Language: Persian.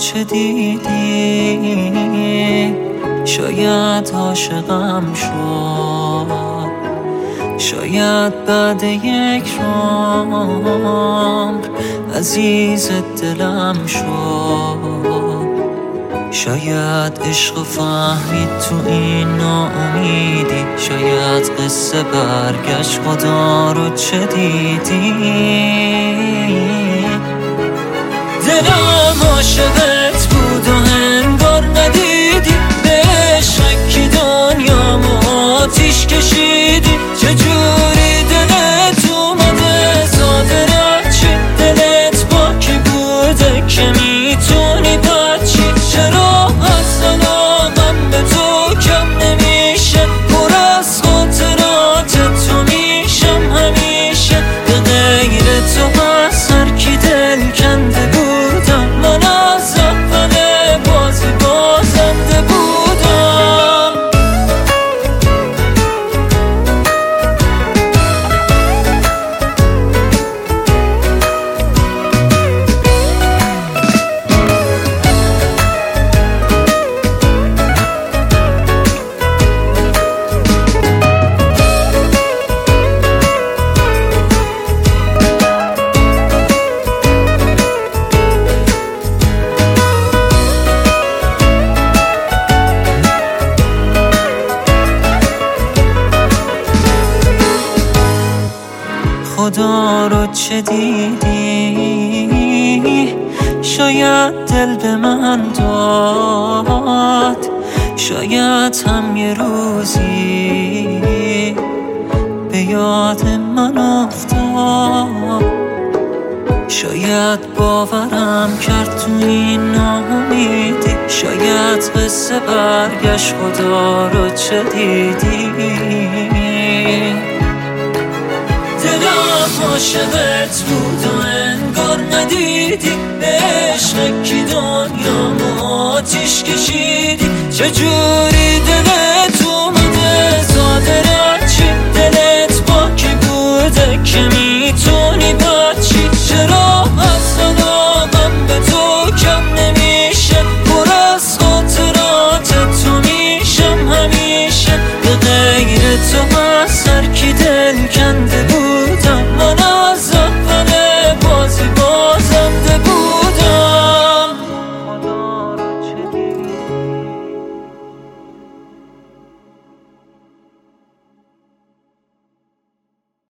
چه دیدی؟ شاید عاشقم شد، شاید بعد یک عمر عزیز دلم شد. شاید عشق فهمید تو این ناامیدی، شاید قصه برگشت خدا رو چه دیدی؟ دلم عاشقت بود و انگار ندیدی، به شکی دنیامو آتیش کشیدی. چجوری دلت اومده زاده چی؟ دلت با کی بوده که میتونی بچی؟ چرا اصلا من به تو کم نمیشه؟ پر از خاطرات تو میشم همیشه. به غیر تو از هر کی دل کنده بودم، من از اول بازی بازنده بودم. خدا رو چه دیدی؟ شاید دل به من داد، شاید هم یه روزی به یاد من افتاد. شاید باورم کرد تو این ناامیدی، شاید قصه برگشت خدا رو چه دیدی؟ دلم عاشقت بود و انگار ندیدی، به عشق کی دنیامو آتیش کشیدی. چجوری دلت